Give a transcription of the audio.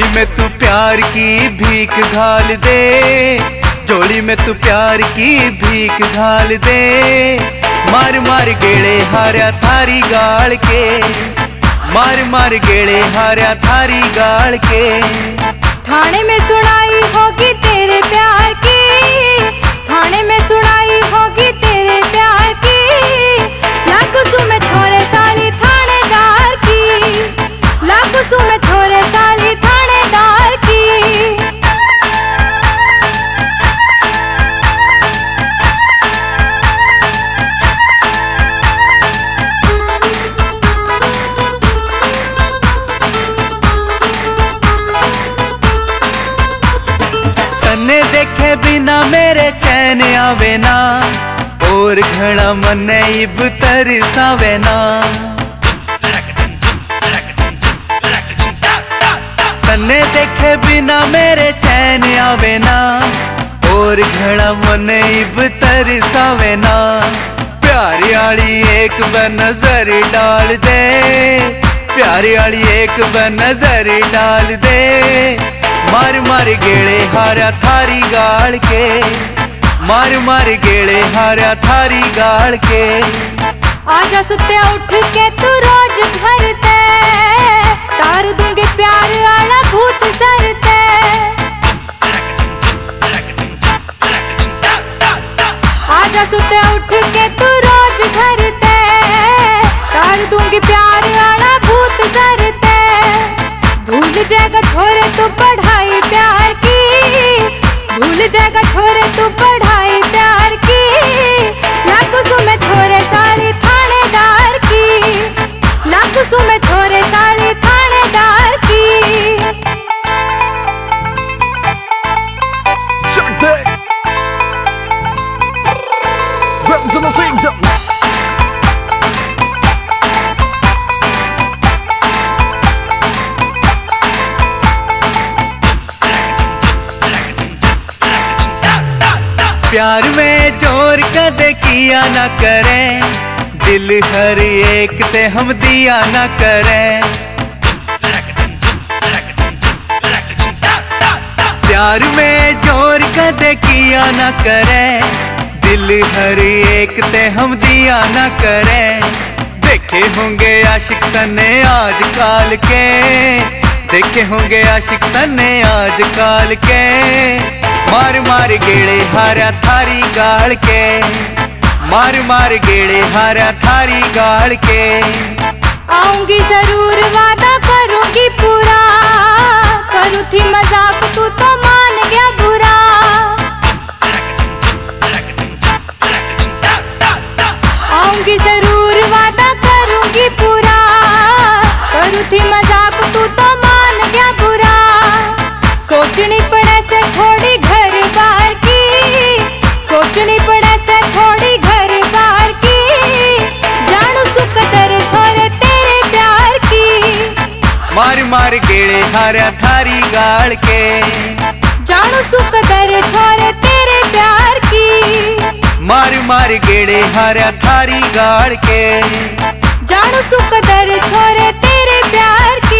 में तू प्यार की भीख घाल दे, झोली में तू प्यार की भीख घाल दे। मार मार गेड़े हारा थारी गाल के, मार मार गेड़े हारा थारी गाल के। थाने में सुनाई होगी तेरे प्यार की, थाने में सुनाई होगी तेरे प्यार की। लाखों सुमे छोरे साली थानेदार की, लाखों सुमे छोरे साली थानेदार की। तन्ने देखे बिना मेरे चैन आवे ना, और घड़ा मन इब तरसावे ना। तन्ने देखे बिना मेरे चैन आवे ना, और घड़ा मन इब तरसावे ना। प्यारी आली एक नजर डाल दे, प्यारी आली एक नजर डाल दे। मार मार गेड़े हारा थारी गाल के, मार मार गेड़े हारा थारी गाल के। आजा सुते उठ के तू रोज घर ते, तार दूंगी प्यार आला भूत सर ते। आजा सुते उठ के तू रोज घर ते, तार दूंगी प्यार आला भूत सर ते। भूल जाएगा छोरे तू पढ़ाई प्यार की, भूल जाएगा छोरे तू पढ़ाई प्यार की। लाखों सुमे छोरे साली थानेदार की, लाखों सुमे छोरे साली थानेदार की। Check that. Welcome to the scene. प्यार में जोर कदे किया ना करें, दिल हर एक ते हम दिया ना करें। प्यार में जोर कदे किया ना करें, दिल हर एक ते हम दिया ना करें। देखे होंगे आशिक तन्ने आज काल के, देखे होंगे आशिक तन्ने आज काल के। मार मार गेड़े हारा थारी गाल के, मार मार गेड़े हारा थारी गाल के। आऊंगी जरूर वादा करूंगी पूरा, करूँ थी मजाक तू तो मान गया बुरा। आऊंगी जरूर वादा करूंगी पूरा, करूँ थी मजाक तू तो मान गया बुरा। सोचनी पड़े से थोड़ी घर बार की, सोचनी पड़े से थोड़ी घर बार की। जानू सुकदर छोरे तेरे प्यार की, मार मार गेड़े हारा थारी गाल के। जानू सुकदर छोरे तेरे प्यार की, मार मार गेड़े हारा थारी गाल के। जानू सुकदर छोरे तेरे प्यार की।